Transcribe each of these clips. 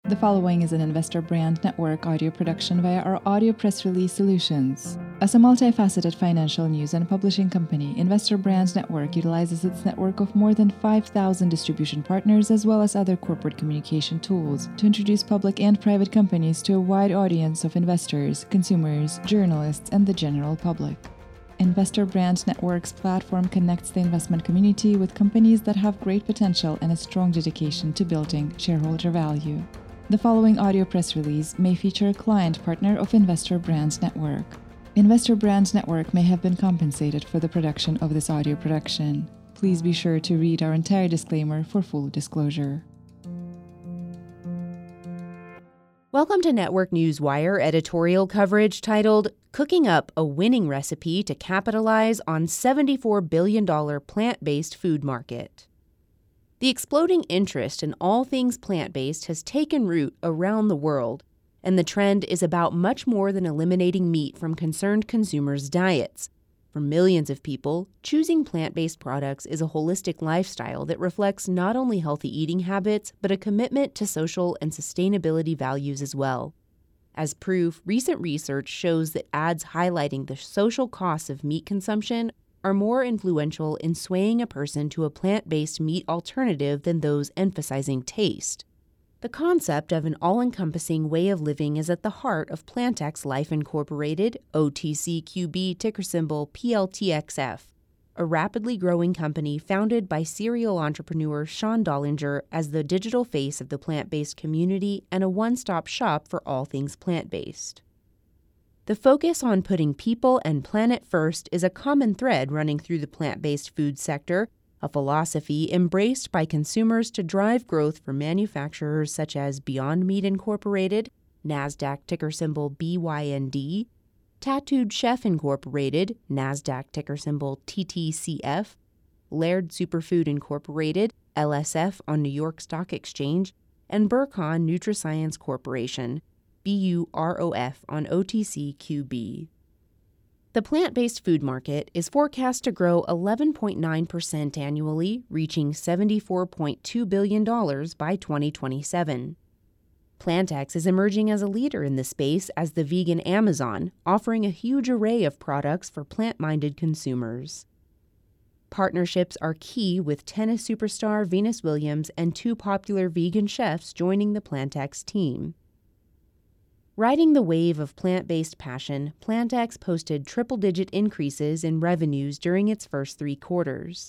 The following is an Investor Brand Network audio production via our audio press release solutions. As a multifaceted financial news and publishing company, Investor Brand Network utilizes its network of more than 5,000 distribution partners as well as other corporate communication tools to introduce public and private companies to a wide audience of investors, consumers, journalists, and the general public. Investor Brand Network's platform connects the investment community with companies that have great potential and a strong dedication to building shareholder value. The following audio press release may feature a client partner of Investor Brand Network. Investor Brand Network may have been compensated for the production of this audio production. Please be sure to read our entire disclaimer for full disclosure. Welcome to Network Newswire editorial coverage titled Cooking Up a Winning Recipe to Capitalize on $74 billion Plant-Based Food Market. The exploding interest in all things plant-based has taken root around the world, and the trend is about much more than eliminating meat from concerned consumers' diets. For millions of people, choosing plant-based products is a holistic lifestyle that reflects not only healthy eating habits, but a commitment to social and sustainability values as well. As proof, recent research shows that ads highlighting the social costs of meat consumption are more influential in swaying a person to a plant-based meat alternative than those emphasizing taste. The concept of an all-encompassing way of living is at the heart of Plantex Life Incorporated, OTCQB ticker symbol PLTXF, a rapidly growing company founded by serial entrepreneur Sean Dollinger as the digital face of the plant-based community and a one-stop shop for all things plant-based. The focus on putting people and planet first is a common thread running through the plant-based food sector, a philosophy embraced by consumers to drive growth for manufacturers such as Beyond Meat Incorporated, NASDAQ ticker symbol BYND, Tattooed Chef Incorporated, NASDAQ ticker symbol TTCF, Laird Superfood Incorporated, LSF on New York Stock Exchange, and Burcon Nutriscience Corporation, BUROF on OTCQB. The plant-based food market is forecast to grow 11.9% annually, reaching $74.2 billion by 2027. Plantex is emerging as a leader in the space as the vegan Amazon, offering a huge array of products for plant-minded consumers. Partnerships are key, with tennis superstar Venus Williams and two popular vegan chefs joining the Plantex team. Riding the wave of plant-based passion, Plantex posted triple-digit increases in revenues during its first 3 quarters.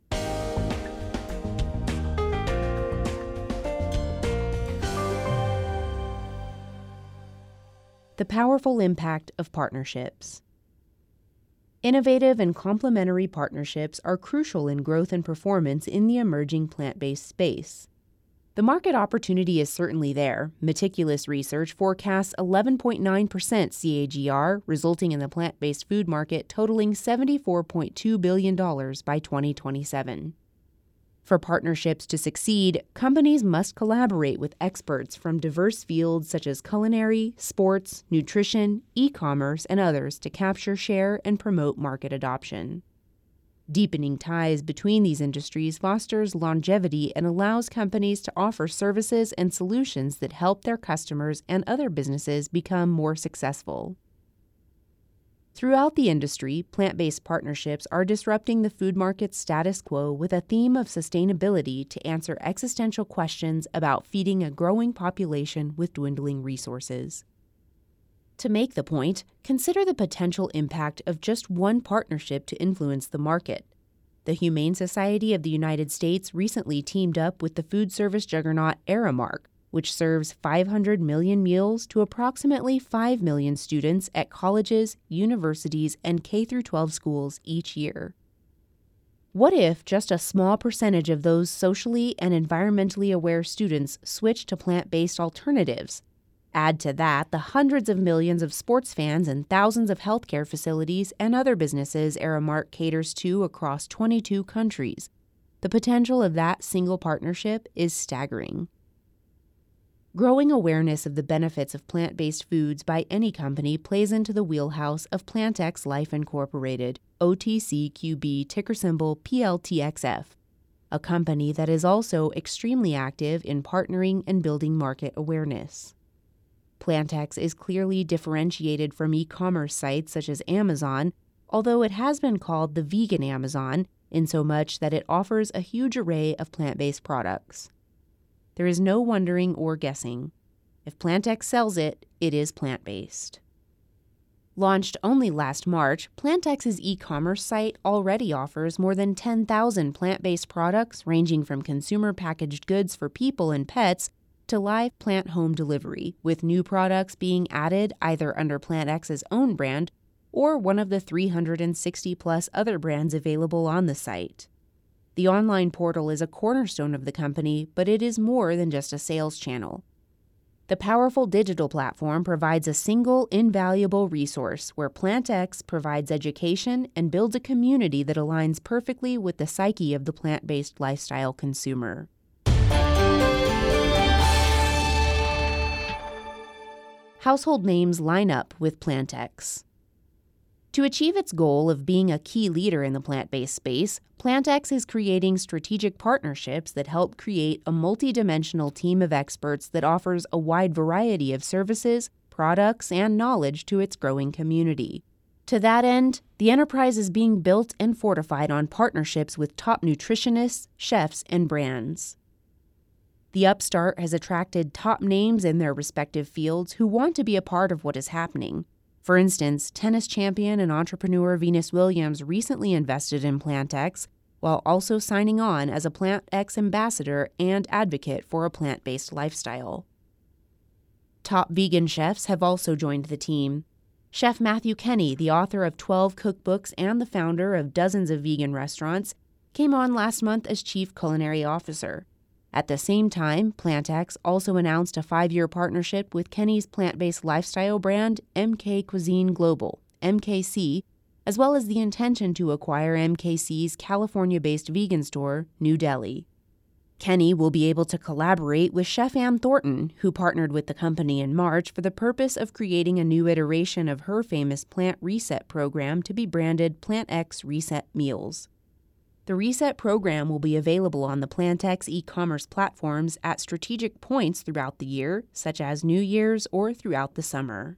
The powerful impact of partnerships. Innovative and complementary partnerships are crucial in growth and performance in the emerging plant-based space. The market opportunity is certainly there. Meticulous research forecasts 11.9% CAGR, resulting in the plant-based food market totaling $74.2 billion by 2027. For partnerships to succeed, companies must collaborate with experts from diverse fields such as culinary, sports, nutrition, e-commerce, and others to capture share and promote market adoption. Deepening ties between these industries fosters longevity and allows companies to offer services and solutions that help their customers and other businesses become more successful. Throughout the industry, plant-based partnerships are disrupting the food market's status quo with a theme of sustainability to answer existential questions about feeding a growing population with dwindling resources. To make the point, consider the potential impact of just one partnership to influence the market. The Humane Society of the United States recently teamed up with the food service juggernaut Aramark, which serves 500 million meals to approximately 5 million students at colleges, universities, and K-12 schools each year. What if just a small percentage of those socially and environmentally aware students switch to plant-based alternatives? Add to that the hundreds of millions of sports fans and thousands of healthcare facilities and other businesses Aramark caters to across 22 countries. The potential of that single partnership is staggering. Growing awareness of the benefits of plant-based foods by any company plays into the wheelhouse of Plantex Life Incorporated, OTCQB ticker symbol PLTXF. a company that is also extremely active in partnering and building market awareness. Plantex is clearly differentiated from e-commerce sites such as Amazon, although it has been called the vegan Amazon, in so much that it offers a huge array of plant-based products. There is no wondering or guessing. If Plantex sells it, it is plant-based. Launched only last March, Plantex's e-commerce site already offers more than 10,000 plant-based products ranging from consumer packaged goods for people and pets to live plant home delivery, with new products being added either under Plantex's own brand or one of the 360-plus other brands available on the site. The online portal is a cornerstone of the company, but it is more than just a sales channel. The powerful digital platform provides a single, invaluable resource where Plantex provides education and builds a community that aligns perfectly with the psyche of the plant-based lifestyle consumer. Household names line up with Plantex. To achieve its goal of being a key leader in the plant-based space, Plantex is creating strategic partnerships that help create a multidimensional team of experts that offers a wide variety of services, products, and knowledge to its growing community. To that end, the enterprise is being built and fortified on partnerships with top nutritionists, chefs, and brands. The upstart has attracted top names in their respective fields who want to be a part of what is happening. For instance, tennis champion and entrepreneur Venus Williams recently invested in Plantex, while also signing on as a Plantex ambassador and advocate for a plant-based lifestyle. Top vegan chefs have also joined the team. Chef Matthew Kenny, the author of 12 cookbooks and the founder of dozens of vegan restaurants, came on last month as Chief Culinary Officer. At the same time, Plantex also announced a 5-year partnership with Kenny's plant-based lifestyle brand MK Cuisine Global, MKC, as well as the intention to acquire MKC's California-based vegan store, New Deli. Kenny will be able to collaborate with Chef Ann Thornton, who partnered with the company in March for the purpose of creating a new iteration of her famous Plant Reset program to be branded Plantex Reset Meals. The Reset program will be available on the Plantex e-commerce platforms at strategic points throughout the year, such as New Year's or throughout the summer.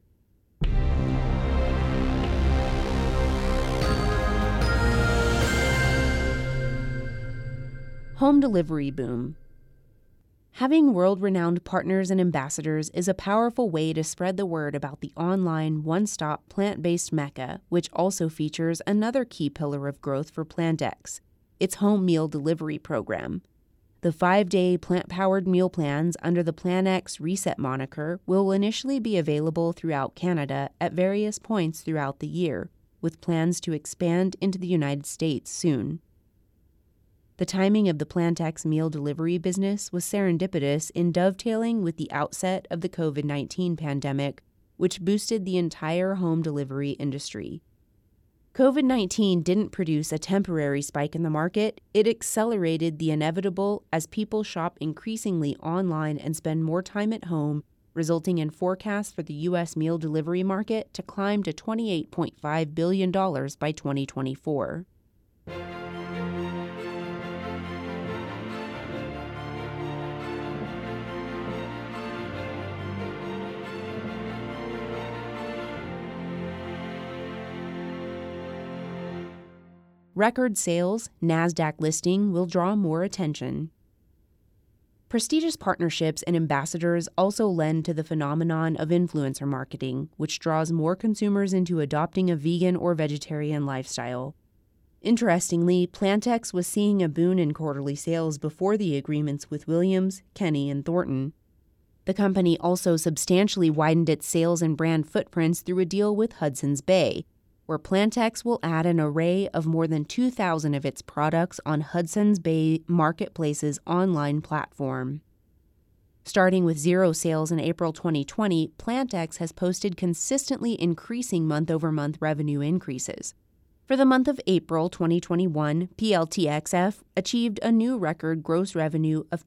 Home delivery boom. Having world-renowned partners and ambassadors is a powerful way to spread the word about the online, one-stop, plant-based mecca, which also features another key pillar of growth for Plantex, its home meal delivery program. The 5-day plant-powered meal plans under the Plantex Reset moniker will initially be available throughout Canada at various points throughout the year, with plans to expand into the United States soon. The timing of the Plantex meal delivery business was serendipitous in dovetailing with the outset of the COVID-19 pandemic, which boosted the entire home delivery industry. COVID-19 didn't produce a temporary spike in the market, it accelerated the inevitable as people shop increasingly online and spend more time at home, resulting in forecasts for the U.S. meal delivery market to climb to $28.5 billion by 2024. Record sales, NASDAQ listing will draw more attention. Prestigious partnerships and ambassadors also lend to the phenomenon of influencer marketing, which draws more consumers into adopting a vegan or vegetarian lifestyle. Interestingly, Plantex was seeing a boon in quarterly sales before the agreements with Williams, Kenny, and Thornton. The company also substantially widened its sales and brand footprints through a deal with Hudson's Bay, where Plantex will add an array of more than 2,000 of its products on Hudson's Bay Marketplace's online platform. Starting with zero sales in April 2020, Plantex has posted consistently increasing month-over-month revenue increases. For the month of April 2021, PLTXF achieved a new record gross revenue of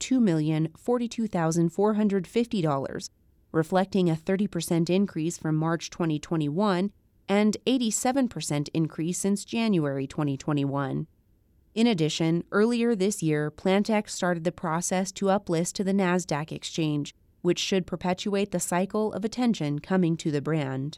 $2,042,450, reflecting a 30% increase from March 2021 and 87% increase since January 2021. In addition, earlier this year, PlantX started the process to uplist to the NASDAQ exchange, which should perpetuate the cycle of attention coming to the brand.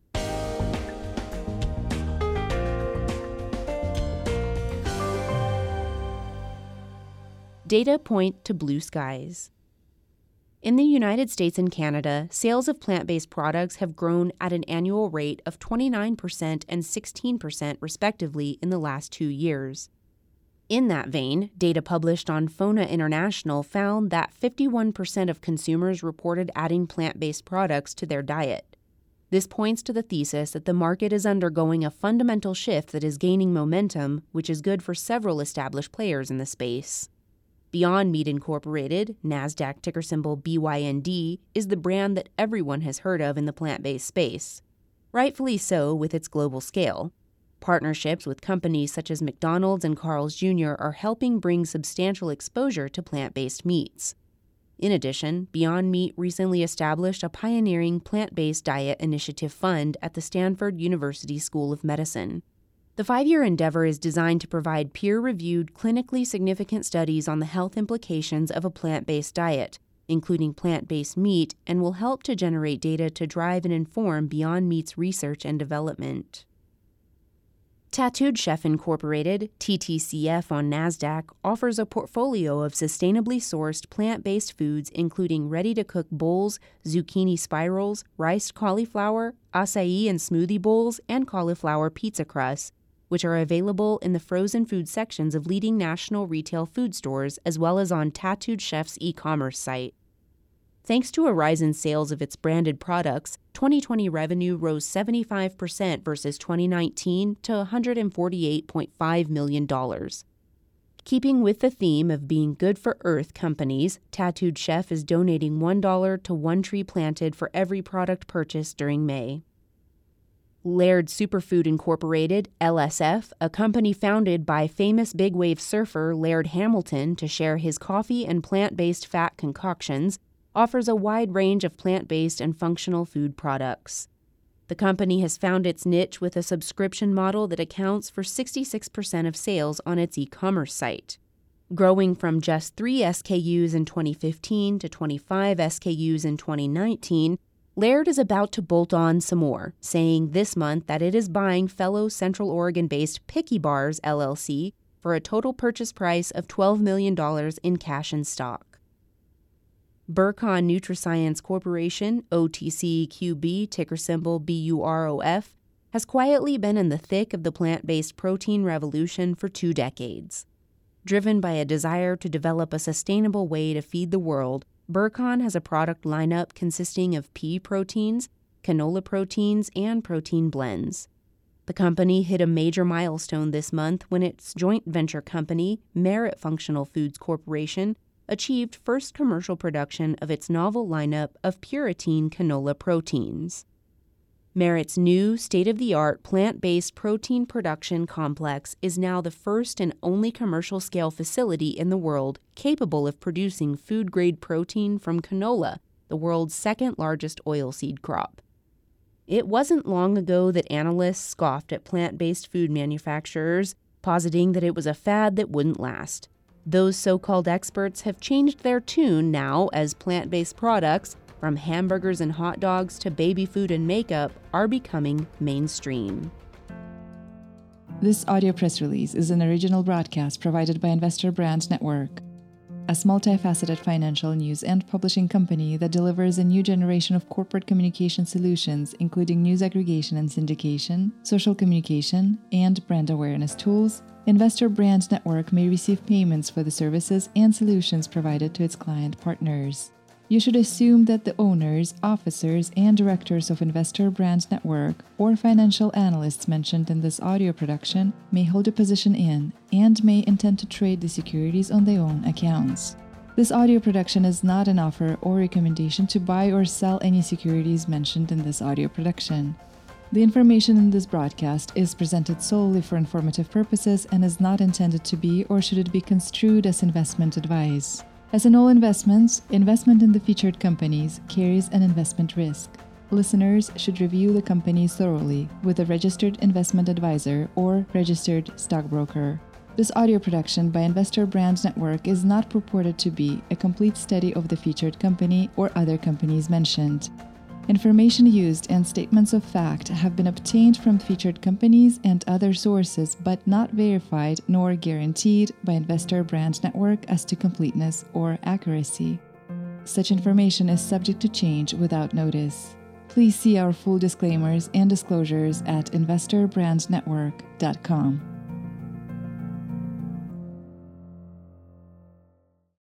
Data point to blue skies. In the United States and Canada, sales of plant-based products have grown at an annual rate of 29% and 16% respectively in the last 2 years. In that vein, data published on FONA International found that 51% of consumers reported adding plant-based products to their diet. This points to the thesis that the market is undergoing a fundamental shift that is gaining momentum, which is good for several established players in the space. Beyond Meat Incorporated, NASDAQ ticker symbol BYND, is the brand that everyone has heard of in the plant-based space. Rightfully so with its global scale. Partnerships with companies such as McDonald's and Carl's Jr. are helping bring substantial exposure to plant-based meats. In addition, Beyond Meat recently established a pioneering plant-based diet initiative fund at the Stanford University School of Medicine. The 5-year endeavor is designed to provide peer-reviewed, clinically significant studies on the health implications of a plant-based diet, including plant-based meat, and will help to generate data to drive and inform Beyond Meat's research and development. Tattooed Chef Incorporated, TTCF on NASDAQ, offers a portfolio of sustainably sourced plant-based foods including ready-to-cook bowls, zucchini spirals, riced cauliflower, acai and smoothie bowls, and cauliflower pizza crusts, which are available in the frozen food sections of leading national retail food stores as well as on Tattooed Chef's e-commerce site. Thanks to a rise in sales of its branded products, 2020 revenue rose 75% versus 2019 to $148.5 million. Keeping with the theme of being good for Earth companies, Tattooed Chef is donating $1 to one tree planted for every product purchased during May. Laird Superfood Incorporated, LSF, a company founded by famous big wave surfer Laird Hamilton to share his coffee and plant-based fat concoctions, offers a wide range of plant-based and functional food products. The company has found its niche with a subscription model that accounts for 66% of sales on its e-commerce site. Growing from just 3 SKUs in 2015 to 25 SKUs in 2019, Laird is about to bolt on some more, saying this month that it is buying fellow Central Oregon-based Picky Bars, LLC, for a total purchase price of $12 million in cash and stock. Burcon NutraScience Corporation, OTCQB, ticker symbol BUROF, has quietly been in the thick of the plant-based protein revolution for 2 decades. Driven by a desire to develop a sustainable way to feed the world, Burcon has a product lineup consisting of pea proteins, canola proteins, and protein blends. The company hit a major milestone this month when its joint venture company, Merit Functional Foods Corporation, achieved first commercial production of its novel lineup of Puratein canola proteins. Merit's new, state-of-the-art plant-based protein production complex is now the first and only commercial-scale facility in the world capable of producing food-grade protein from canola, the world's second-largest oilseed crop. It wasn't long ago that analysts scoffed at plant-based food manufacturers, positing that it was a fad that wouldn't last. Those so-called experts have changed their tune now as plant-based products, from hamburgers and hot dogs to baby food and makeup, are becoming mainstream. This audio press release is an original broadcast provided by Investor Brand Network, a multifaceted financial news and publishing company that delivers a new generation of corporate communication solutions, including news aggregation and syndication, social communication, and brand awareness tools. Investor Brand Network may receive payments for the services and solutions provided to its client partners. You should assume that the owners, officers, and directors of Investor Brand Network or financial analysts mentioned in this audio production may hold a position in and may intend to trade the securities on their own accounts. This audio production is not an offer or recommendation to buy or sell any securities mentioned in this audio production. The information in this broadcast is presented solely for informative purposes and is not intended to be or should it be construed as investment advice. As in all investments, investment in the featured companies carries an investment risk. Listeners should review the companies thoroughly with a registered investment advisor or registered stockbroker. This audio production by Investor Brand Network is not purported to be a complete study of the featured company or other companies mentioned. Information used and statements of fact have been obtained from featured companies and other sources but not verified nor guaranteed by Investor Brand Network as to completeness or accuracy. Such information is subject to change without notice. Please see our full disclaimers and disclosures at investorbrandnetwork.com.